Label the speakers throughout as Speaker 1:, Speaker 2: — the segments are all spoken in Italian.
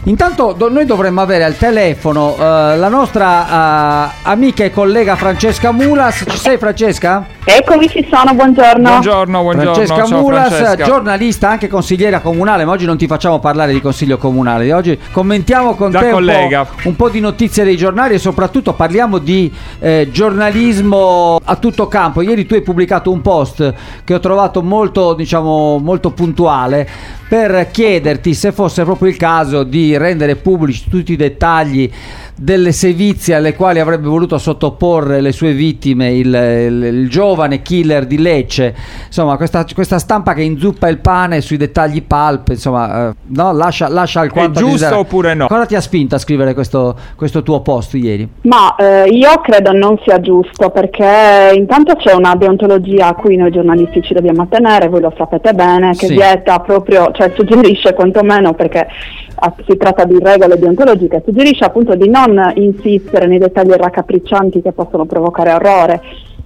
Speaker 1: Intanto noi dovremmo avere al telefono la nostra amica e collega Francesca Mulas. Ci sei, Francesca?
Speaker 2: Eccomi, ci sono, buongiorno.
Speaker 3: Buongiorno.
Speaker 1: Francesca
Speaker 3: Ciao,
Speaker 1: Mulas,
Speaker 3: Francesca.
Speaker 1: giornalista, anche consigliera comunale, ma oggi non ti facciamo parlare di consiglio comunale. Oggi commentiamo con
Speaker 3: Da
Speaker 1: te
Speaker 3: collega.
Speaker 1: un po' di notizie dei giornali e soprattutto parliamo di giornalismo a tutto campo. Ieri tu hai pubblicato un post che ho trovato molto puntuale per chiederti se fosse proprio il caso di rendere pubblici tutti i dettagli delle sevizie alle quali avrebbe voluto sottoporre le sue vittime il giovane killer di Lecce. Insomma, questa stampa che inzuppa il pane sui dettagli pulp, insomma, no? lascia alquanto
Speaker 3: È giusto
Speaker 1: desiderare.
Speaker 3: oppure no?
Speaker 1: Cosa ti ha spinto a scrivere questo tuo post ieri?
Speaker 2: Ma io credo non sia giusto, perché intanto c'è una deontologia a cui noi giornalisti ci dobbiamo attenere, voi lo sapete bene, che
Speaker 1: Sì.
Speaker 2: vieta proprio, cioè suggerisce quantomeno, perché si tratta di regole deontologiche, suggerisce appunto di non insistere nei dettagli raccapriccianti che possono provocare orrore.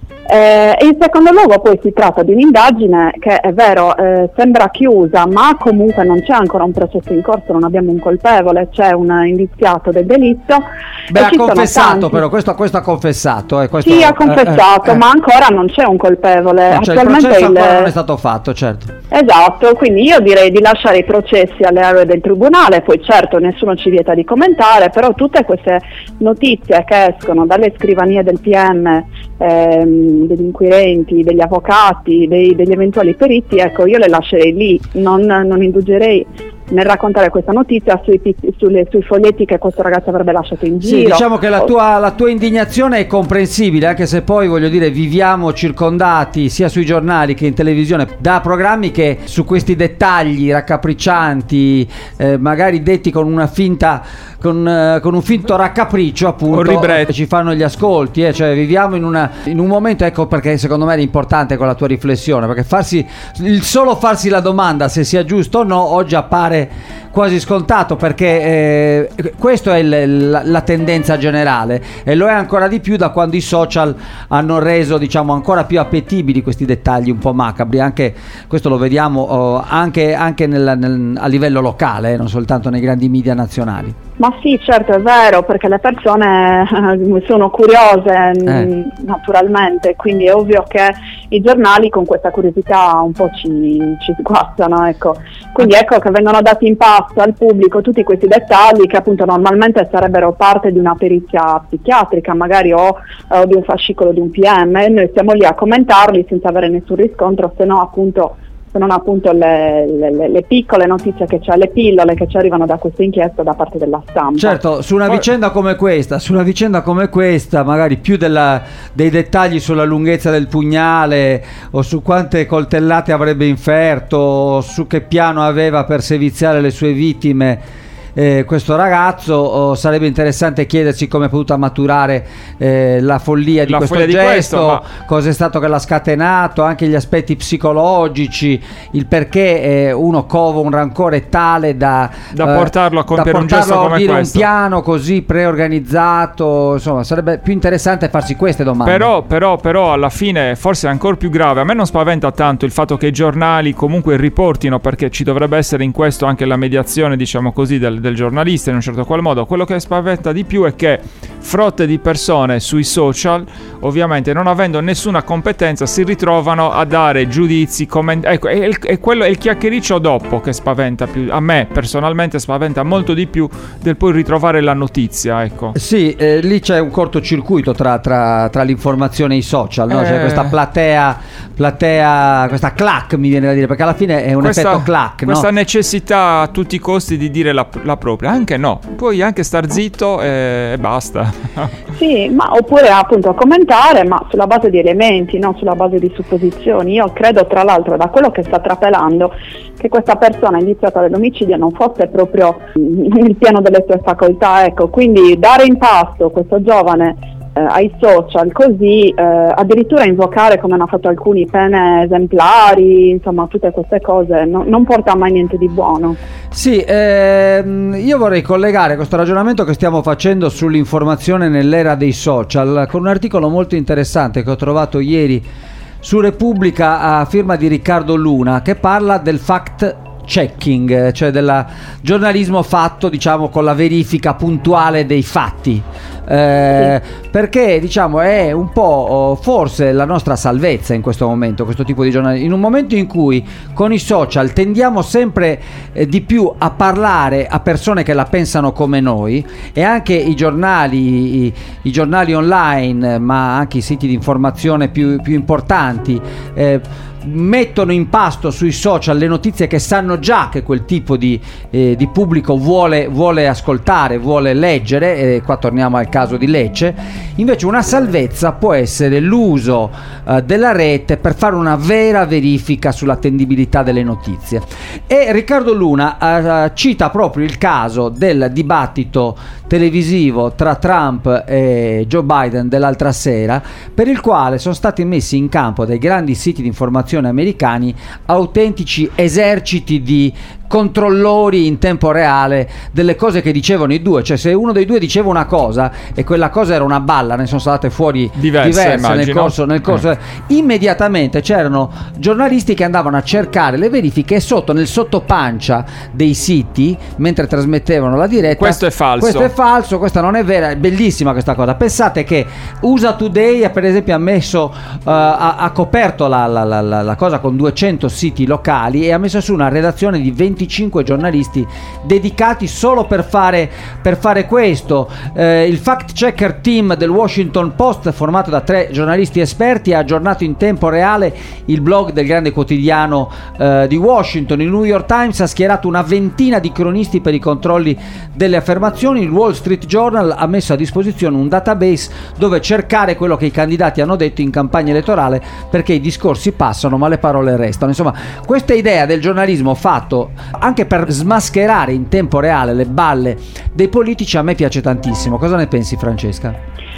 Speaker 2: E in secondo luogo poi si tratta di un'indagine che è vero, sembra chiusa, ma comunque non c'è ancora un processo in corso, non abbiamo un colpevole, c'è un indiziato del delitto.
Speaker 1: Beh,
Speaker 2: e
Speaker 1: ha
Speaker 2: ci sono
Speaker 1: confessato
Speaker 2: tanti.
Speaker 1: però, questo ha confessato.
Speaker 2: Sì, ha confessato, ma ancora non c'è un colpevole.
Speaker 1: Cioè, il processo ancora non è stato fatto, certo.
Speaker 2: Esatto, quindi io direi di lasciare i processi alle aree del tribunale, poi certo nessuno ci vieta di commentare, però tutte queste notizie che escono dalle scrivanie del PM, degli inquirenti, degli avvocati, degli eventuali periti, ecco, io le lascerei lì, non indugerei nel raccontare questa notizia sui foglietti che questo ragazzo avrebbe lasciato in giro.
Speaker 1: Sì, diciamo che la tua indignazione è comprensibile, anche se poi, voglio dire, viviamo circondati sia sui giornali che in televisione da programmi che su questi dettagli raccapriccianti, magari detti con una finta, con un finto raccapriccio, appunto, ci fanno gli ascolti, cioè viviamo in un momento, ecco perché secondo me è importante con la tua riflessione, perché solo farsi la domanda se sia giusto o no oggi appare quasi scontato, perché questa è la tendenza generale, e lo è ancora di più da quando i social hanno reso, diciamo, ancora più appetibili questi dettagli un po' macabri. Anche questo lo vediamo anche a livello locale, non soltanto nei grandi media nazionali.
Speaker 2: Ma sì, certo, è vero, perché le persone sono curiose naturalmente, quindi è ovvio che i giornali con questa curiosità un po' ci sguazzano, ecco. Quindi ecco che vengono dati in pasto al pubblico tutti questi dettagli che appunto normalmente sarebbero parte di una perizia psichiatrica, magari o di un fascicolo di un PM, e noi stiamo lì a commentarli senza avere nessun riscontro, se non appunto le piccole notizie che c'è, le pillole che ci arrivano da questa inchiesta da parte della stampa.
Speaker 1: Certo, su una vicenda come questa, magari più dei dettagli sulla lunghezza del pugnale o su quante coltellate avrebbe inferto o su che piano aveva per seviziare le sue vittime, questo ragazzo, sarebbe interessante chiedersi come è potuta maturare la follia di questo gesto, cosa è stato che l'ha scatenato, anche gli aspetti psicologici, il perché uno cova un rancore tale da
Speaker 3: portarlo a compiere un gesto come
Speaker 1: questo,
Speaker 3: questo.
Speaker 1: un piano così preorganizzato. Insomma, sarebbe più interessante farsi queste domande.
Speaker 3: Però alla fine forse è ancora più grave. A me non spaventa tanto il fatto che i giornali comunque riportino, perché ci dovrebbe essere in questo anche la mediazione, diciamo così, del giornalista in un certo qual modo. Quello che spaventa di più è che frotte di persone sui social, ovviamente non avendo nessuna competenza, si ritrovano a dare giudizi, ecco, è quello, è il chiacchiericcio dopo che spaventa più. A me personalmente spaventa molto di più del poi ritrovare la notizia, ecco.
Speaker 1: Sì, lì c'è un cortocircuito tra l'informazione e i social, no? C'è questa platea, questa clac, mi viene da dire, perché alla fine è un effetto clac,
Speaker 3: questa
Speaker 1: no?
Speaker 3: necessità a tutti i costi di dire la propria, anche no, puoi anche star zitto e basta.
Speaker 2: Sì, ma oppure appunto commentare, ma sulla base di elementi, non sulla base di supposizioni. Io credo, tra l'altro, da quello che sta trapelando, che questa persona indiziata dell'omicidio non fosse proprio nel pieno delle sue facoltà, ecco. Quindi dare in pasto questo giovane ai social così, addirittura invocare, come hanno fatto alcuni, pene esemplari, insomma tutte queste cose non porta mai niente di buono.
Speaker 1: Sì, io vorrei collegare questo ragionamento che stiamo facendo sull'informazione nell'era dei social con un articolo molto interessante che ho trovato ieri su Repubblica a firma di Riccardo Luna, che parla del fact checking, cioè del giornalismo fatto, diciamo, con la verifica puntuale dei fatti. Perché, diciamo, è un po' forse la nostra salvezza in questo momento, questo tipo di giornalismo, in un momento in cui con i social tendiamo sempre di più a parlare a persone che la pensano come noi, e anche i giornali online, ma anche i siti di informazione più importanti mettono in pasto sui social le notizie che sanno già che quel tipo di pubblico vuole ascoltare, vuole leggere, e qua torniamo al caso di Lecce. Invece una salvezza può essere l'uso della rete per fare una vera verifica sull'attendibilità delle notizie, e Riccardo Luna cita proprio il caso del dibattito televisivo tra Trump e Joe Biden dell'altra sera, per il quale sono stati messi in campo dai grandi siti di informazione americani autentici eserciti di controllori in tempo reale delle cose che dicevano i due. Cioè, se uno dei due diceva una cosa e quella cosa era una balla, ne sono state fuori diverse nel corso immediatamente c'erano giornalisti che andavano a cercare le verifiche, e nel sottopancia dei siti, mentre trasmettevano la diretta:
Speaker 3: questo è falso,
Speaker 1: questa non è vera. È bellissima questa cosa. Pensate che USA Today per esempio ha messo ha coperto la cosa con 200 siti locali, e ha messo su una redazione di 25 giornalisti dedicati solo per fare questo. Il fact checker team del Washington Post, formato da 3 giornalisti esperti, ha aggiornato in tempo reale il blog del grande quotidiano di Washington. Il New York Times ha schierato una ventina di cronisti per i controlli delle affermazioni. Il Wall Street Journal ha messo a disposizione un database dove cercare quello che i candidati hanno detto in campagna elettorale, perché i discorsi passano ma le parole restano. Insomma, questa idea del giornalismo fatto anche per smascherare in tempo reale le balle dei politici a me piace tantissimo. Cosa ne pensi, Francesca?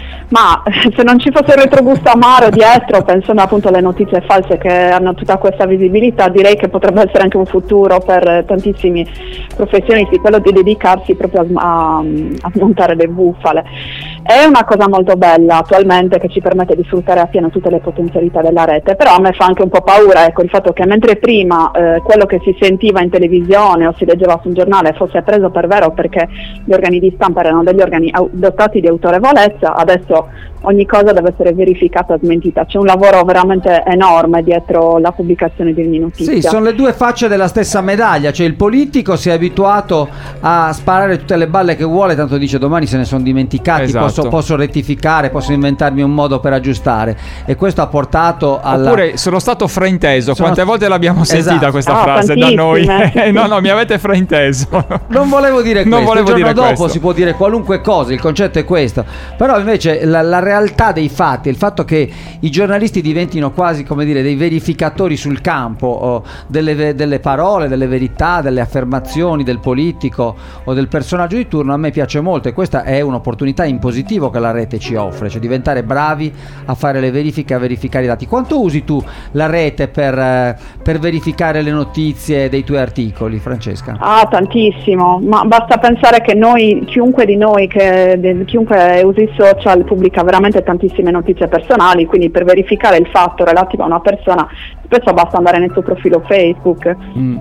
Speaker 2: Ma se non ci fosse il retrogusto amaro dietro, pensando appunto alle notizie false che hanno tutta questa visibilità, direi che potrebbe essere anche un futuro per tantissimi professionisti, quello di dedicarsi proprio a montare le bufale. È una cosa molto bella attualmente, che ci permette di sfruttare appieno tutte le potenzialità della rete, però a me fa anche un po' paura, ecco, il fatto che mentre prima quello che si sentiva in televisione o si leggeva su un giornale fosse preso per vero perché gli organi di stampa erano degli organi dotati di autorevolezza, adesso ogni cosa deve essere verificata, smentita. C'è un lavoro veramente enorme dietro la pubblicazione di ogni notizia.
Speaker 1: Sì, sono le due facce della stessa medaglia. Cioè, il politico si è abituato a sparare tutte le balle che vuole, tanto dice domani se ne sono dimenticati, esatto. posso rettificare, posso inventarmi un modo per aggiustare, e questo ha portato alla...
Speaker 3: Oppure sono stato frainteso. Quante volte l'abbiamo sentita, esatto, questa frase da noi? No, mi avete frainteso.
Speaker 1: Non volevo dire questo. Il giorno dopo si può dire qualunque cosa, il concetto è questo. Però invece la realtà dei fatti, il fatto che i giornalisti diventino quasi, come dire, dei verificatori sul campo delle parole, delle verità, delle affermazioni del politico o del personaggio di turno, a me piace molto, e questa è un'opportunità in positivo che la rete ci offre, cioè diventare bravi a fare le verifiche, a verificare i dati. Quanto usi tu la rete per verificare le notizie dei tuoi articoli, Francesca?
Speaker 2: Tantissimo, ma basta pensare che chiunque di noi, chiunque usi i social, pubblica veramente tantissime notizie personali, quindi per verificare il fatto relativo a una persona spesso basta andare nel suo profilo Facebook,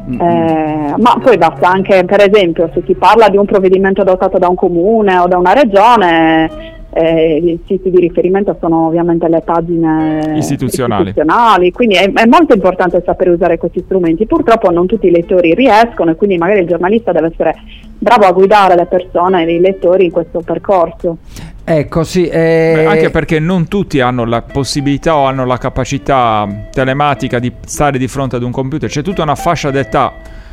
Speaker 2: ma poi basta anche, per esempio, se si parla di un provvedimento adottato da un comune o da una regione, i siti di riferimento sono ovviamente le pagine istituzionali, quindi è molto importante sapere usare questi strumenti. Purtroppo non tutti i lettori riescono, e quindi magari il giornalista deve essere bravo a guidare le persone, i lettori, in questo percorso.
Speaker 1: Ecco, sì.
Speaker 3: Anche perché non tutti hanno la possibilità o hanno la capacità telematica di stare di fronte ad un computer. C'è tutta una fascia d'età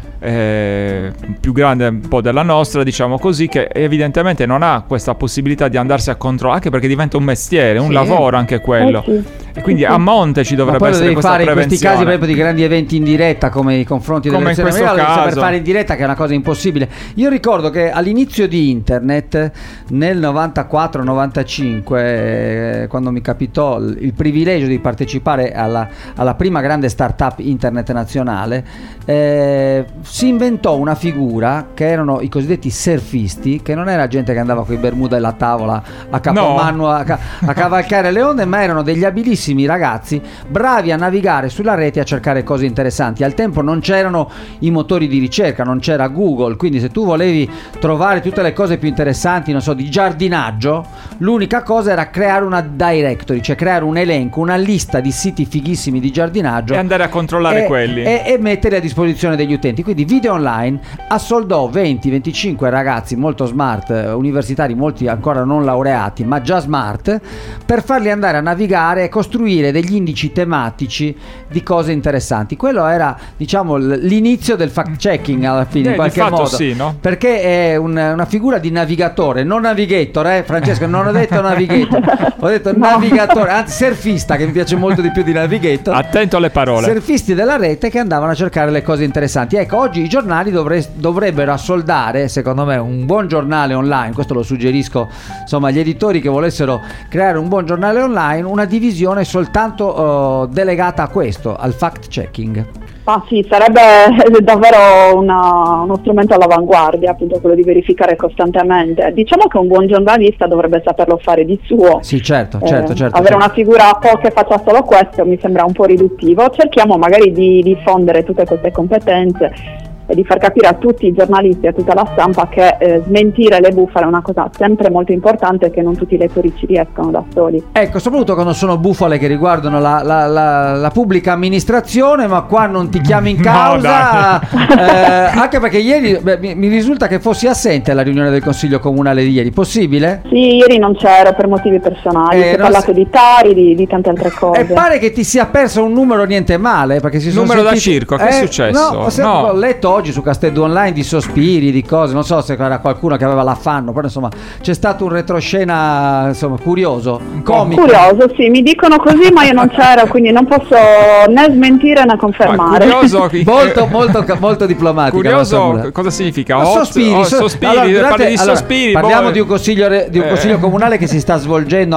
Speaker 3: più grande un po' della nostra, diciamo così, che evidentemente non ha questa possibilità di andarsi a controllare, anche perché diventa un mestiere, un lavoro anche quello, e quindi a monte ci dovrebbe essere questa prevenzione. In questi casi proprio
Speaker 1: di grandi eventi in diretta, come i confronti delle elezioni, per fare in diretta, che è una cosa impossibile. Io ricordo che all'inizio di internet, nel 94-95, quando mi capitò il privilegio di partecipare alla prima grande startup internet nazionale, si inventò una figura che erano i cosiddetti surfisti, che non era gente che andava con i bermuda e la tavola a capomanno a cavalcare le onde, ma erano degli abilissimi giovanissimi ragazzi bravi a navigare sulla rete e a cercare cose interessanti. Al tempo non c'erano i motori di ricerca, non c'era Google, quindi se tu volevi trovare tutte le cose più interessanti, non so, di giardinaggio, l'unica cosa era creare una directory, cioè creare un elenco, una lista di siti fighissimi di giardinaggio
Speaker 3: e andare a controllare quelli
Speaker 1: e metterli a disposizione degli utenti. Quindi Video Online assoldò 20-25 ragazzi molto smart, universitari, molti ancora non laureati ma già smart, per farli andare a navigare e costruire degli indici tematici di cose interessanti. Quello era, diciamo, l'inizio del fact checking alla fine, in qualche modo,
Speaker 3: sì, no?
Speaker 1: Perché è una figura di navigatore, non navigator, Francesco, non ho detto navigator, ho detto navigatore, anzi surfista, che mi piace molto di più di navigator.
Speaker 3: Attento alle parole.
Speaker 1: Surfisti della rete che andavano a cercare le cose interessanti. Ecco, oggi i giornali dovrebbero assoldare, secondo me, un buon giornale online. Questo lo suggerisco, insomma, agli editori che volessero creare un buon giornale online, una divisione soltanto delegata a questo, al fact checking.
Speaker 2: Ah sì, sarebbe davvero uno strumento all'avanguardia, appunto, quello di verificare costantemente. Diciamo che un buon giornalista dovrebbe saperlo fare di suo.
Speaker 1: Sì, certo.
Speaker 2: Avere una figura che faccia solo questo mi sembra un po' riduttivo. Cerchiamo magari di diffondere tutte queste competenze e di far capire a tutti i giornalisti e a tutta la stampa che smentire le bufale è una cosa sempre molto importante e che non tutti i lettori ci riescono da soli.
Speaker 1: Ecco, soprattutto quando sono bufale che riguardano la pubblica amministrazione, ma qua non ti chiami in causa, anche perché ieri mi risulta che fossi assente alla riunione del Consiglio Comunale di ieri, possibile?
Speaker 2: Sì, ieri non c'ero per motivi personali, si è parlato di Tari, di tante altre cose.
Speaker 1: E pare che ti sia perso un numero niente male, perché si sono
Speaker 3: numero da circo, che è successo?
Speaker 1: No, ho letto oggi su Castello Online di sospiri, di cose, non so se era qualcuno che aveva l'affanno, però insomma c'è stato un retroscena, insomma, curioso, comico.
Speaker 2: Curioso, sì, mi dicono così, ma io non c'ero, quindi non posso né smentire né confermare.
Speaker 3: Curioso,
Speaker 1: molto diplomatica.
Speaker 3: Curioso, cosa significa?
Speaker 1: Sospiri.
Speaker 3: Sospiri.
Speaker 1: Parliamo di un consiglio comunale che si sta svolgendo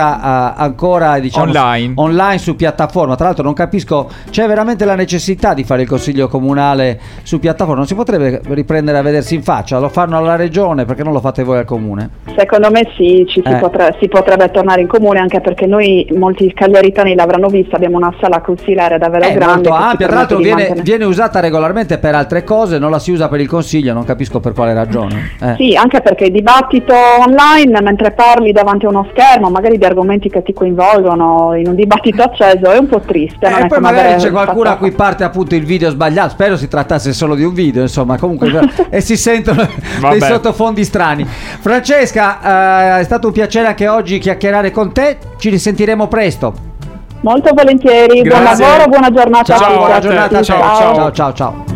Speaker 1: ancora diciamo online su piattaforma. Tra l'altro non capisco, c'è veramente la necessità di fare il consiglio comunale su piattaforma? Non si potrebbe riprendere a vedersi in faccia? Lo fanno alla regione, perché non lo fate voi al comune?
Speaker 2: Secondo me sì, si potrebbe tornare in comune, anche perché noi, molti cagliaritani l'avranno vista, abbiamo una sala consigliare davvero grande,
Speaker 1: molto ampia, tra l'altro viene usata regolarmente per altre cose, non la si usa per il consiglio, non capisco per quale ragione.
Speaker 2: Sì, anche perché il dibattito online, mentre parli davanti a uno schermo, magari di argomenti che ti coinvolgono in un dibattito acceso, è un po' triste.
Speaker 1: E poi magari c'è qualcuno a cui parte appunto il video sbagliato, spero si trattasse solo di un video, insomma, comunque e si sentono dei sottofondi strani. Francesca, è stato un piacere anche oggi chiacchierare con te, ci risentiremo presto.
Speaker 2: Molto volentieri. Grazie. Buon lavoro, buona giornata.
Speaker 3: Ciao.
Speaker 1: Ciao.